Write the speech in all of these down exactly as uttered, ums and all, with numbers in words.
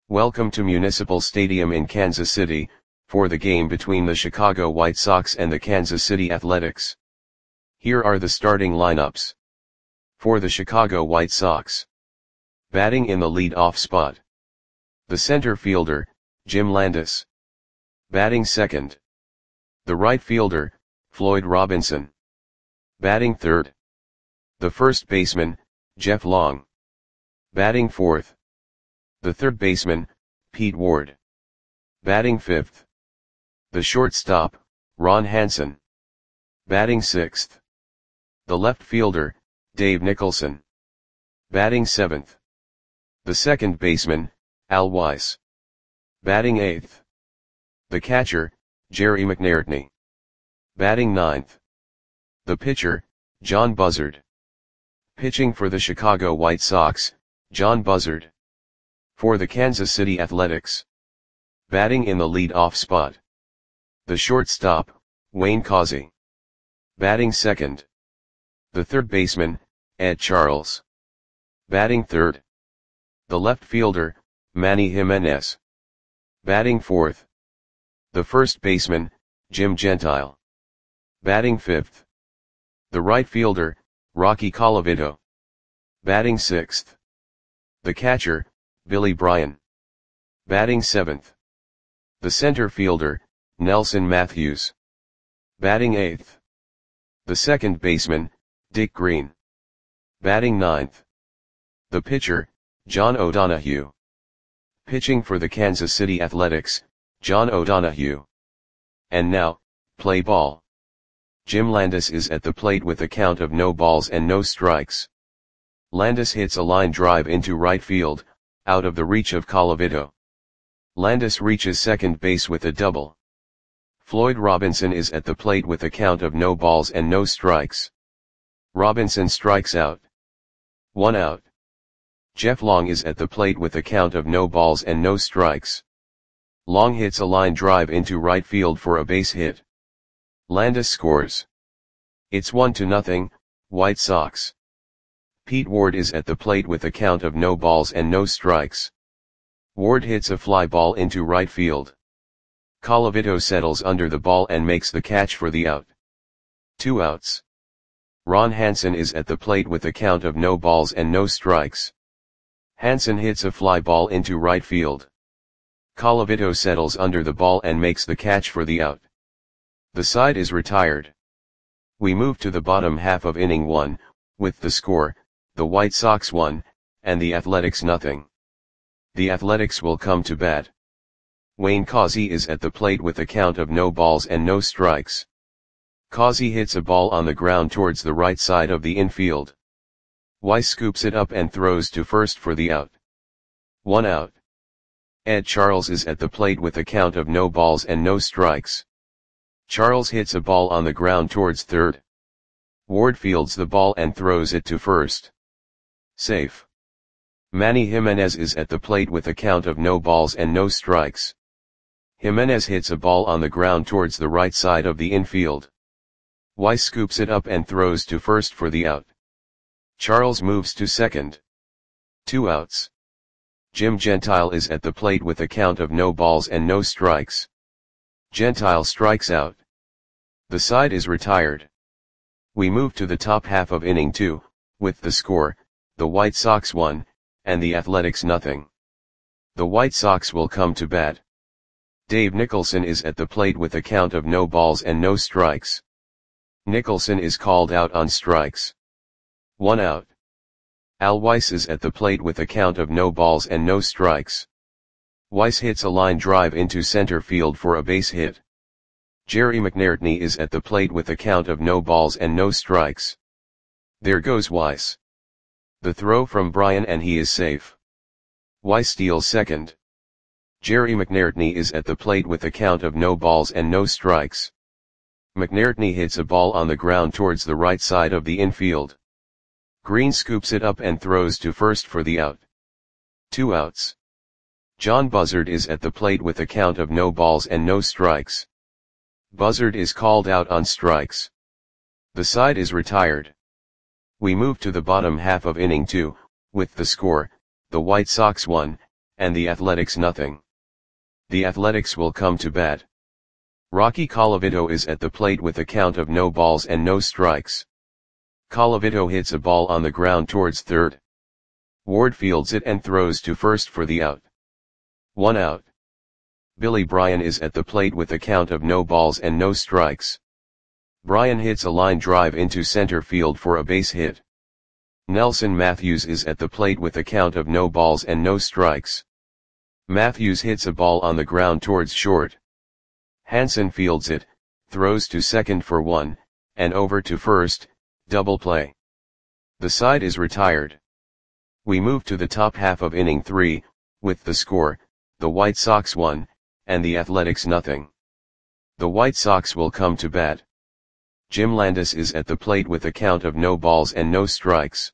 Welcome to Municipal Stadium in Kansas City, for the game between the Chicago White Sox and the Kansas City Athletics. Here are the starting lineups. For the Chicago White Sox. Batting in the lead-off spot. The center fielder, Jim Landis. Batting second. The right fielder, Floyd Robinson. Batting third. The first baseman, Jeff Long. Batting fourth. The third baseman, Pete Ward. Batting fifth. The shortstop, Ron Hansen. Batting sixth. The left fielder, Dave Nicholson. Batting seventh. The second baseman, Al Weiss. Batting eighth. The catcher, Jerry McNairtney. Batting ninth. The pitcher, John Buzzard. Pitching for the Chicago White Sox, John Buzzard. For the Kansas City Athletics. Batting in the lead-off spot. The shortstop, Wayne Causey. Batting second. The third baseman, Ed Charles. Batting third. The left fielder, Manny Jimenez. Batting fourth. The first baseman, Jim Gentile. Batting fifth. The right fielder, Rocky Colavito. Batting sixth. The catcher, Billy Bryan. Batting seventh. The center fielder, Nelson Matthews. Batting eighth. The second baseman, Dick Green. Batting ninth. The pitcher, John O'Donohue. Pitching for the Kansas City Athletics, John O'Donohue. And now, play ball. Jim Landis is at the plate with a count of no balls and no strikes. Landis hits a line drive into right field, out of the reach of Colavito. Landis reaches second base with a double. Floyd Robinson is at the plate with a count of no balls and no strikes. Robinson strikes out. One out. Jeff Long is at the plate with a count of no balls and no strikes. Long hits a line drive into right field for a base hit. Landis scores. It's one to nothing, White Sox. Pete Ward is at the plate with a count of no balls and no strikes. Ward hits a fly ball into right field. Colavito settles under the ball and makes the catch for the out. Two outs. Ron Hansen is at the plate with a count of no balls and no strikes. Hansen hits a fly ball into right field. Colavito settles under the ball and makes the catch for the out. The side is retired. We move to the bottom half of inning one, with the score, the White Sox one, and the Athletics nothing. The Athletics will come to bat. Wayne Causey is at the plate with a count of no balls and no strikes. Causey hits a ball on the ground towards the right side of the infield. Weiss scoops it up and throws to first for the out. One out. Ed Charles is at the plate with a count of no balls and no strikes. Charles hits a ball on the ground towards third. Ward fields the ball and throws it to first. Safe. Manny Jimenez is at the plate with a count of no balls and no strikes. Jimenez hits a ball on the ground towards the right side of the infield. Weiss scoops it up and throws to first for the out. Charles moves to second. Two outs. Jim Gentile is at the plate with a count of no balls and no strikes. Gentile strikes out. The side is retired. We move to the top half of inning two, with the score, the White Sox one, and the Athletics nothing. The White Sox will come to bat. Dave Nicholson is at the plate with a count of no balls and no strikes. Nicholson is called out on strikes. One out. Al Weiss is at the plate with a count of no balls and no strikes. Weiss hits a line drive into center field for a base hit. Jerry McNairtney is at the plate with a count of no balls and no strikes. There goes Weiss. The throw from Bryan and he is safe. Weiss steals second. Jerry McNairtney is at the plate with a count of no balls and no strikes. McNairtney hits a ball on the ground towards the right side of the infield. Green scoops it up and throws to first for the out. Two outs. John Buzzard is at the plate with a count of no balls and no strikes. Buzzard is called out on strikes. The side is retired. We move to the bottom half of inning two, with the score, the White Sox one, and the Athletics nothing. The Athletics will come to bat. Rocky Colavito is at the plate with a count of no balls and no strikes. Colavito hits a ball on the ground towards third. Ward fields it and throws to first for the out. One out. Billy Bryan is at the plate with a count of no balls and no strikes. Bryan hits a line drive into center field for a base hit. Nelson Matthews is at the plate with a count of no balls and no strikes. Matthews hits a ball on the ground towards short. Hansen fields it, throws to second for one, and over to first, double play. The side is retired. We move to the top half of inning three, with the score, the White Sox one, and the Athletics nothing. The White Sox will come to bat. Jim Landis is at the plate with a count of no balls and no strikes.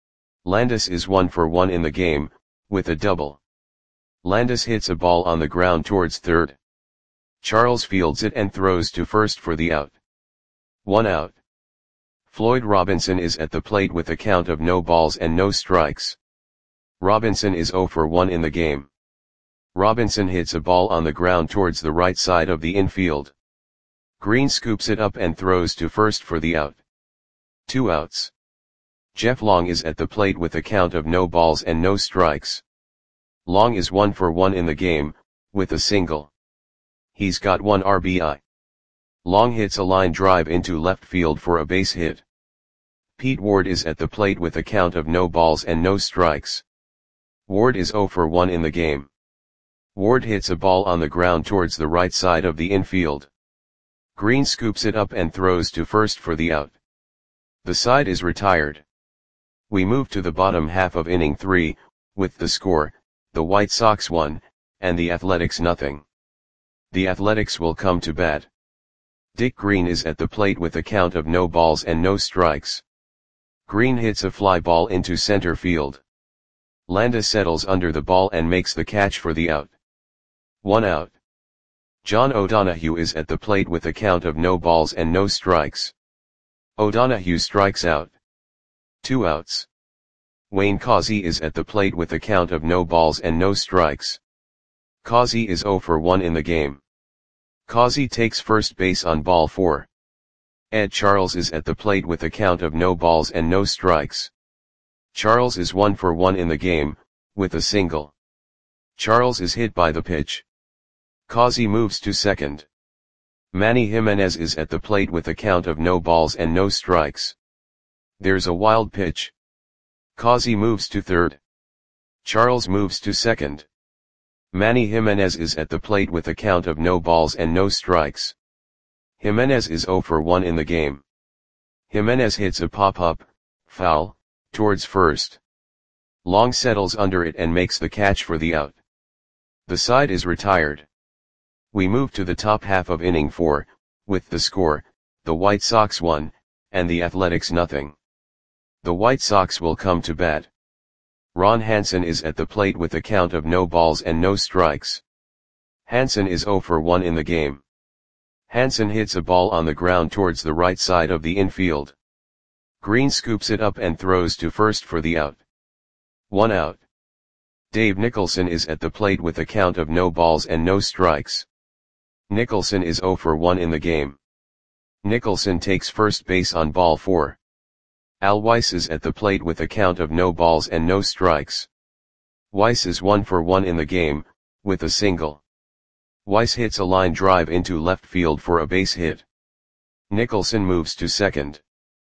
Landis is one for one in the game, with a double. Landis hits a ball on the ground towards third. Charles fields it and throws to first for the out. One out. Floyd Robinson is at the plate with a count of no balls and no strikes. Robinson is zero for one in the game. Robinson hits a ball on the ground towards the right side of the infield. Green scoops it up and throws to first for the out. Two outs. Jeff Long is at the plate with a count of no balls and no strikes. Long is one for one in the game, with a single. He's got one R B I. Long hits a line drive into left field for a base hit. Pete Ward is at the plate with a count of no balls and no strikes. Ward is zero for one in the game. Ward hits a ball on the ground towards the right side of the infield. Green scoops it up and throws to first for the out. The side is retired. We move to the bottom half of inning three, with the score, the White Sox one, and the Athletics nothing. The Athletics will come to bat. Dick Green is at the plate with a count of no balls and no strikes. Green hits a fly ball into center field. Landis settles under the ball and makes the catch for the out. One out. John O'Donohue is at the plate with a count of no balls and no strikes. O'Donohue strikes out. Two outs. Wayne Causey is at the plate with a count of no balls and no strikes. Causey is zero for one in the game. Causey takes first base on ball four. Ed Charles is at the plate with a count of no balls and no strikes. Charles is one for one in the game, with a single. Charles is hit by the pitch. Causey moves to second. Manny Jimenez is at the plate with a count of no balls and no strikes. There's a wild pitch. Causey moves to third. Charles moves to second. Manny Jimenez is at the plate with a count of no balls and no strikes. Jimenez is zero for one in the game. Jimenez hits a pop-up, foul, towards first. Long settles under it and makes the catch for the out. The side is retired. We move to the top half of inning four, with the score, the White Sox one, and the Athletics nothing. The White Sox will come to bat. Ron Hansen is at the plate with a count of no balls and no strikes. Hansen is zero for one in the game. Hansen hits a ball on the ground towards the right side of the infield. Green scoops it up and throws to first for the out. One out. Dave Nicholson is at the plate with a count of no balls and no strikes. Nicholson is zero for one in the game. Nicholson takes first base on ball four. Al Weiss is at the plate with a count of no balls and no strikes. Weiss is one for one in the game, with a single. Weiss hits a line drive into left field for a base hit. Nicholson moves to second.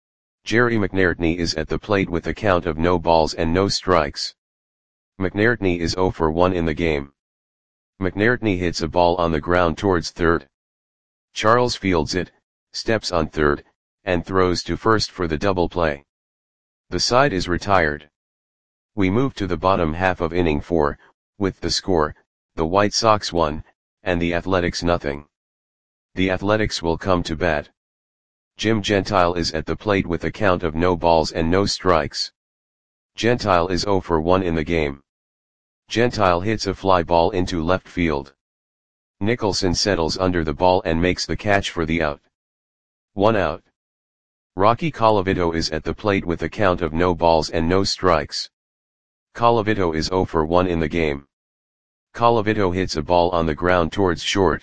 Jerry McNairtney is at the plate with a count of no balls and no strikes. McNairtney is zero for one in the game. McNairtney hits a ball on the ground towards third. Charles fields it, steps on third, and throws to first for the double play. The side is retired. We move to the bottom half of inning four, with the score, the White Sox one, and the Athletics nothing. The Athletics will come to bat. Jim Gentile is at the plate with a count of no balls and no strikes. Gentile is zero for one in the game. Gentile hits a fly ball into left field. Nicholson settles under the ball and makes the catch for the out. One out. Rocky Colavito is at the plate with a count of no balls and no strikes. Colavito is zero for one in the game. Colavito hits a ball on the ground towards short.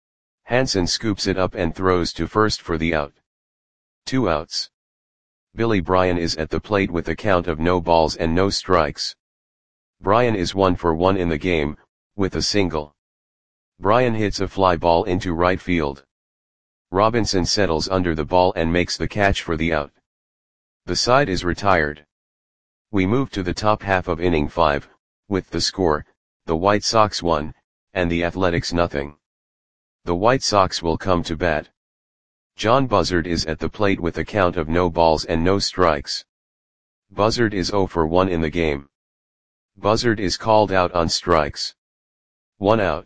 Hansen scoops it up and throws to first for the out. Two outs. Billy Bryan is at the plate with a count of no balls and no strikes. Bryan is one for one in the game, with a single. Bryan hits a fly ball into right field. Robinson settles under the ball and makes the catch for the out. The side is retired. We move to the top half of inning five, with the score, the White Sox one, and the Athletics nothing. The White Sox will come to bat. John Buzzard is at the plate with a count of no balls and no strikes. Buzzard is zero for one in the game. Buzzard is called out on strikes. One out.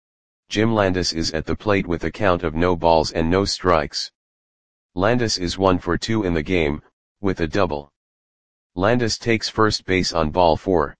Jim Landis is at the plate with a count of no balls and no strikes. Landis is one for two in the game, with a double. Landis takes first base on ball four.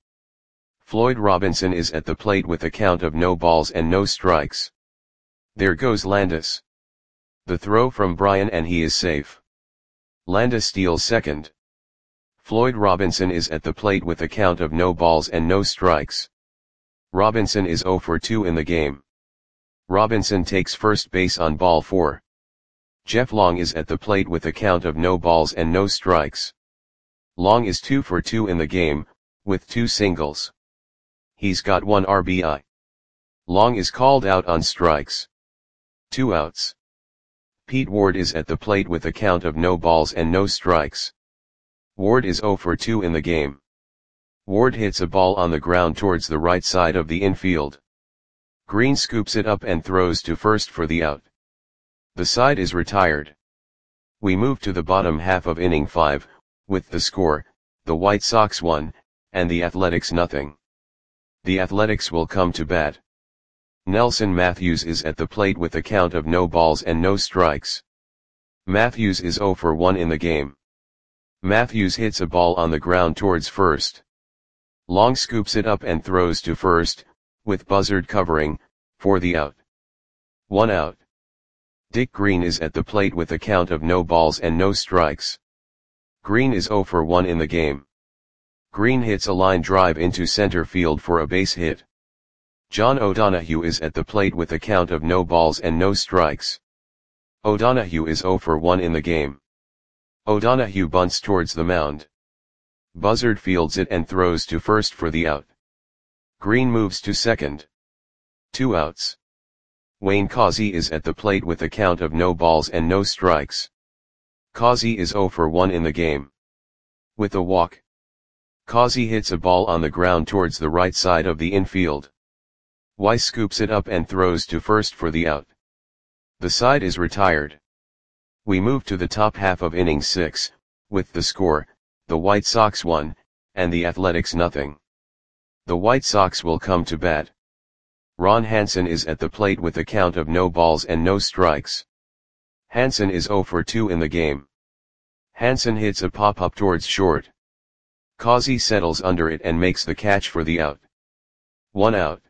Floyd Robinson is at the plate with a count of no balls and no strikes. There goes Landis. The throw from Bryan and he is safe. Landis steals second. Floyd Robinson is at the plate with a count of no balls and no strikes. Robinson is zero for two in the game. Robinson takes first base on ball four. Jeff Long is at the plate with a count of no balls and no strikes. Long is two for two in the game, with two singles. He's got one R B I. Long is called out on strikes. Two outs. Pete Ward is at the plate with a count of no balls and no strikes. Ward is zero for two in the game. Ward hits a ball on the ground towards the right side of the infield. Green scoops it up and throws to first for the out. The side is retired. We move to the bottom half of inning five, with the score, the White Sox one, and the Athletics nothing. The Athletics will come to bat. Nelson Matthews is at the plate with a count of no balls and no strikes. Matthews is zero for one in the game. Matthews hits a ball on the ground towards first. Long scoops it up and throws to first, with Buzzard covering, for the out. One out. Dick Green is at the plate with a count of no balls and no strikes. Green is zero for one in the game. Green hits a line drive into center field for a base hit. John O'Donohue is at the plate with a count of no balls and no strikes. O'Donohue is zero for one in the game. O'Donohue bunts towards the mound. Buzzard fields it and throws to first for the out. Green moves to second. Two outs. Wayne Causey is at the plate with a count of no balls and no strikes. Causey is zero for one in the game. With a walk. Causey hits a ball on the ground towards the right side of the infield. Weiss scoops it up and throws to first for the out. The side is retired. We move to the top half of inning six, with the score, the White Sox one, and the Athletics nothing. The White Sox will come to bat. Ron Hansen is at the plate with a count of no balls and no strikes. Hansen is zero for two in the game. Hansen hits a pop-up towards short. Causey settles under it and makes the catch for the out. One out.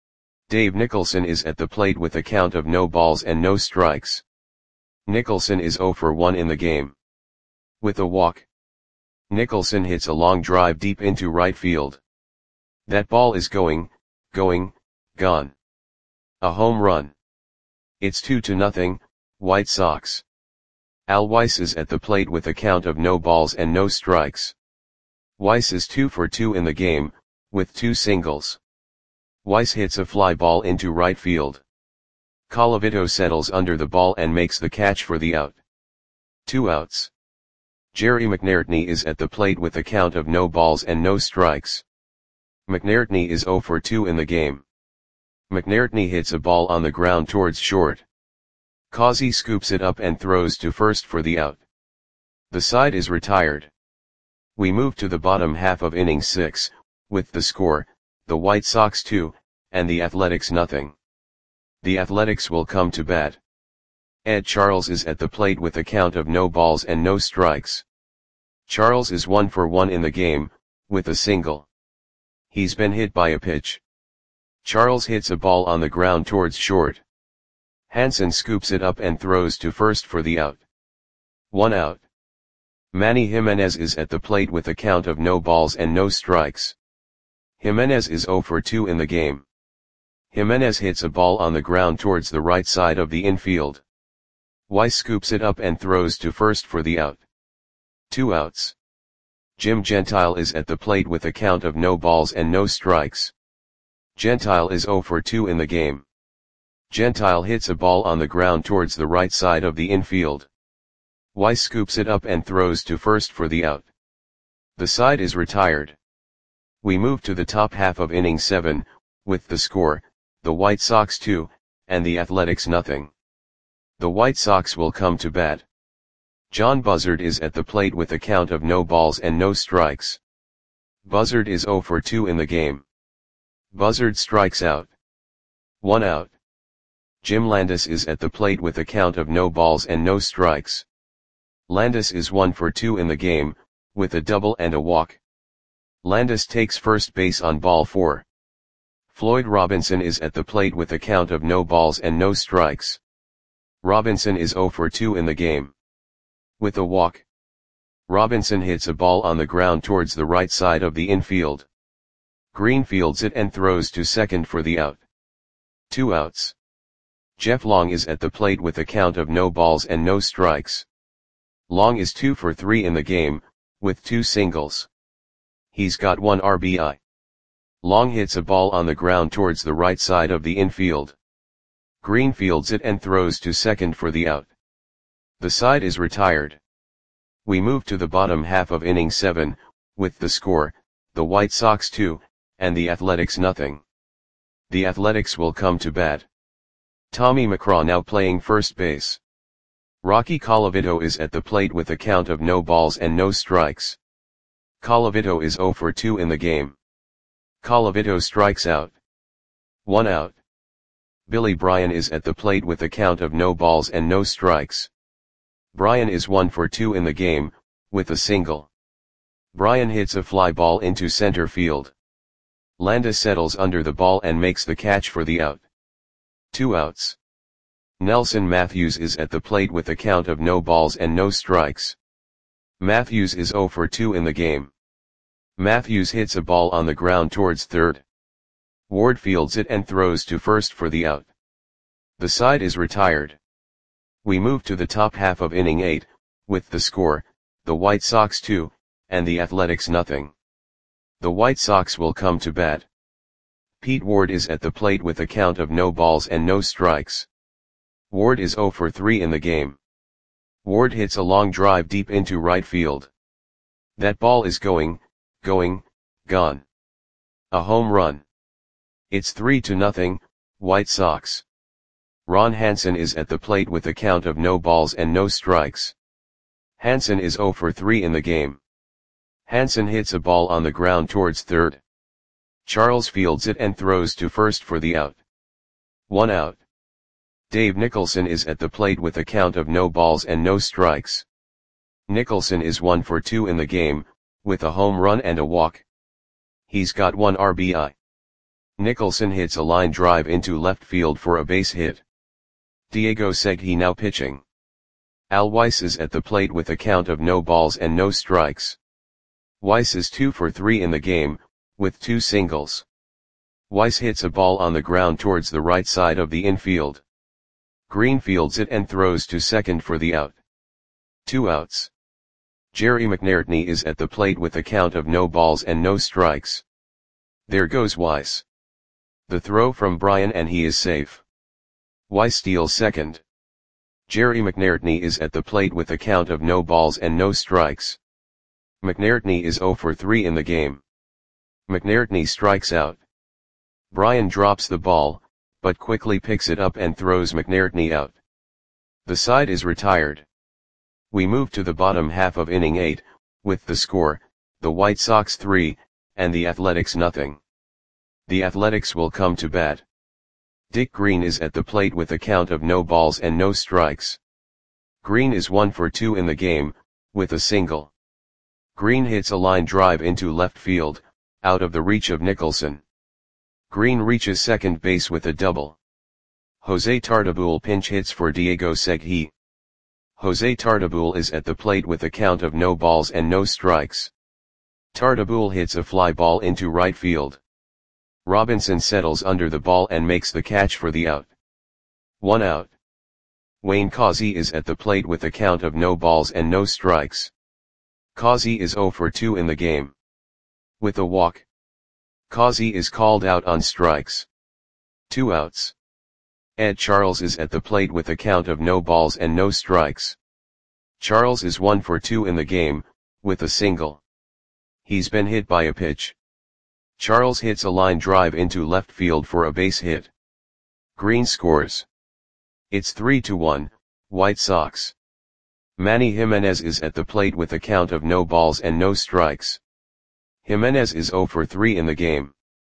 Dave Nicholson is at the plate with a count of no balls and no strikes. Nicholson is zero for one in the game. With a walk. Nicholson hits a long drive deep into right field. That ball is going, going, gone. A home run. It's two to nothing, White Sox. Al Weiss is at the plate with a count of no balls and no strikes. Weiss is two for two in the game, with two singles. Weiss hits a fly ball into right field. Colavito settles under the ball and makes the catch for the out. Two outs. Jerry McNairtney is at the plate with a count of no balls and no strikes. McNairtney is zero for two in the game. McNairtney hits a ball on the ground towards short. Causey scoops it up and throws to first for the out. The side is retired. We move to the bottom half of inning six, with the score, the White Sox two, and the Athletics nothing. The Athletics will come to bat. Ed Charles is at the plate with a count of no balls and no strikes. Charles is one for one in the game, with a single. He's been hit by a pitch. Charles hits a ball on the ground towards short. Hansen scoops it up and throws to first for the out. One out. Manny Jimenez is at the plate with a count of no balls and no strikes. Jimenez is zero for two in the game. Jimenez hits a ball on the ground towards the right side of the infield. Weiss scoops it up and throws to first for the out. Two outs. Jim Gentile is at the plate with a count of no balls and no strikes. Gentile is oh for two in the game. Gentile hits a ball on the ground towards the right side of the infield. Weiss scoops it up and throws to first for the out. The side is retired. We move to the top half of inning seven, with the score, the White Sox two, and the Athletics nothing. The White Sox will come to bat. John Buzzard is at the plate with a count of no balls and no strikes. Buzzard is oh for two in the game. Buzzard strikes out. One out. Jim Landis is at the plate with a count of no balls and no strikes. Landis is one for two in the game, with a double and a walk. Landis takes first base on ball four. Floyd Robinson is at the plate with a count of no balls and no strikes. Robinson is oh for two in the game. With a walk. Robinson hits a ball on the ground towards the right side of the infield. Green fields it and throws to second for the out. Two outs. Jeff Long is at the plate with a count of no balls and no strikes. Long is two for three in the game, with two singles. He's got one R B I. Long hits a ball on the ground towards the right side of the infield. Green fields it and throws to second for the out. The side is retired. We move to the bottom half of inning seven, with the score, the White Sox two, and the Athletics nothing. The Athletics will come to bat. Tommy McCraw now playing first base. Rocky Colavito is at the plate with a count of no balls and no strikes. Colavito is oh for two in the game. Colavito strikes out. One out. Billy Bryan is at the plate with a count of no balls and no strikes. Bryan is one for two in the game, with a single. Bryan hits a fly ball into center field. Landis settles under the ball and makes the catch for the out. Two outs. Nelson Matthews is at the plate with a count of no balls and no strikes. Matthews is oh for two in the game. Matthews hits a ball on the ground towards third. Ward fields it and throws to first for the out. The side is retired. We move to the top half of inning eight, with the score, the White Sox two, and the Athletics nothing. The White Sox will come to bat. Pete Ward is at the plate with a count of no balls and no strikes. Ward is oh for three in the game. Ward hits a long drive deep into right field. That ball is going, going, gone. A home run. It's three to nothing, White Sox. Ron Hansen is at the plate with a count of no balls and no strikes. Hansen is oh for three in the game. Hansen hits a ball on the ground towards third. Charles fields it and throws to first for the out. One out. Dave Nicholson is at the plate with a count of no balls and no strikes. Nicholson is one for two in the game, with a home run and a walk. He's got one R B I. Nicholson hits a line drive into left field for a base hit. Diego Segui now pitching. Al Weiss is at the plate with a count of no balls and no strikes. Weiss is two for three in the game, with two singles. Weiss hits a ball on the ground towards the right side of the infield. Green fields it and throws to second for the out. Two outs. Jerry McNairtney is at the plate with a count of no balls and no strikes. There goes Weiss. The throw from Bryan and he is safe. Weiss steals second. Jerry McNairtney is at the plate with a count of no balls and no strikes. McNairtney is oh for three in the game. McNairtney strikes out. Bryan drops the ball, but quickly picks it up and throws McNairtney out. The side is retired. We move to the bottom half of inning eight, with the score, the White Sox three, and the Athletics nothing. The Athletics will come to bat. Dick Green is at the plate with a count of no balls and no strikes. Green is one for two in the game, with a single. Green hits a line drive into left field, out of the reach of Nicholson. Green reaches second base with a double. Jose Tartabull pinch hits for Diego Segui. Jose Tartabull is at the plate with a count of no balls and no strikes. Tartabull hits a fly ball into right field. Robinson settles under the ball and makes the catch for the out. One out. Wayne Causey is at the plate with a count of no balls and no strikes. Causey is zero for two in the game. With a walk, Causey is called out on strikes. Two outs. Ed Charles is at the plate with a count of no balls and no strikes. Charles is one for two in the game, with a single. He's been hit by a pitch. Charles hits a line drive into left field for a base hit. Green scores. It's three to one, White Sox. Manny Jimenez is at the plate with a count of no balls and no strikes. Jimenez is zero for three in the game.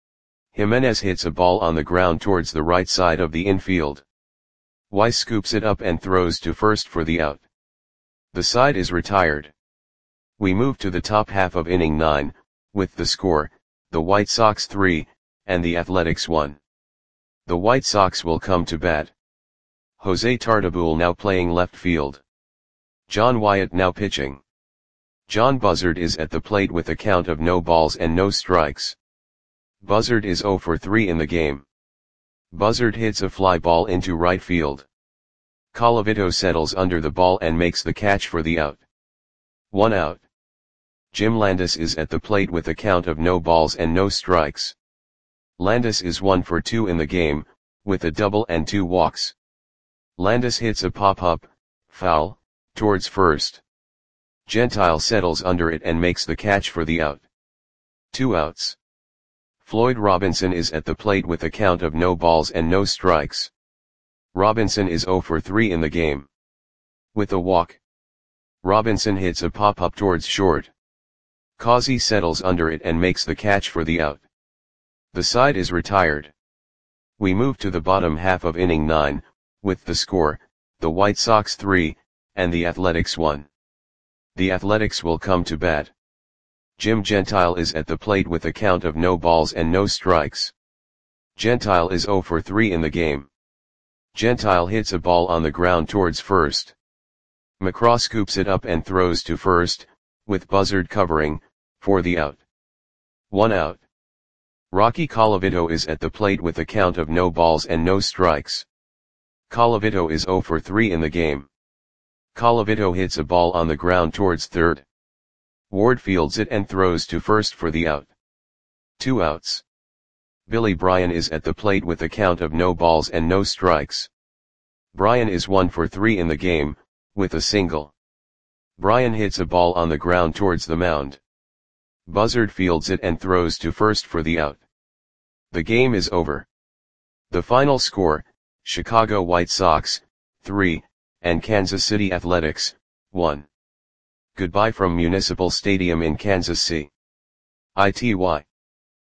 Jimenez hits a ball on the ground towards the right side of the infield. Weiss scoops it up and throws to first for the out. The side is retired. We move to the top half of inning nine, with the score, the White Sox three, and the Athletics one. The White Sox will come to bat. Jose Tartabull now playing left field. John Wyatt now pitching. John Buzzard is at the plate with a count of no balls and no strikes. Buzzard is zero for three in the game. Buzzard hits a fly ball into right field. Colavito settles under the ball and makes the catch for the out. One out. Jim Landis is at the plate with a count of no balls and no strikes. Landis is one for two in the game, with a double and two walks. Landis hits a pop-up, foul, towards first. Gentile settles under it and makes the catch for the out. Two outs. Floyd Robinson is at the plate with a count of no balls and no strikes. Robinson is zero for three in the game. With a walk, Robinson hits a pop-up towards short. Causey settles under it and makes the catch for the out. The side is retired. We move to the bottom half of inning nine, with the score, the White Sox three, and the Athletics one. The Athletics will come to bat. Jim Gentile is at the plate with a count of no balls and no strikes. Gentile is zero for three in the game. Gentile hits a ball on the ground towards first. McCraw scoops it up and throws to first, with Buzzard covering, for the out. One out. Rocky Colavito is at the plate with a count of no balls and no strikes. Colavito is zero for three in the game. Colavito hits a ball on the ground towards third. Ward fields it and throws to first for the out. Two outs. Billy Bryan is at the plate with a count of no balls and no strikes. Bryan is one for three in the game, with a single. Bryan hits a ball on the ground towards the mound. Buzzard fields it and throws to first for the out. The game is over. The final score, Chicago White Sox, three, and Kansas City Athletics, one. Goodbye from Municipal Stadium in Kansas City. I T Y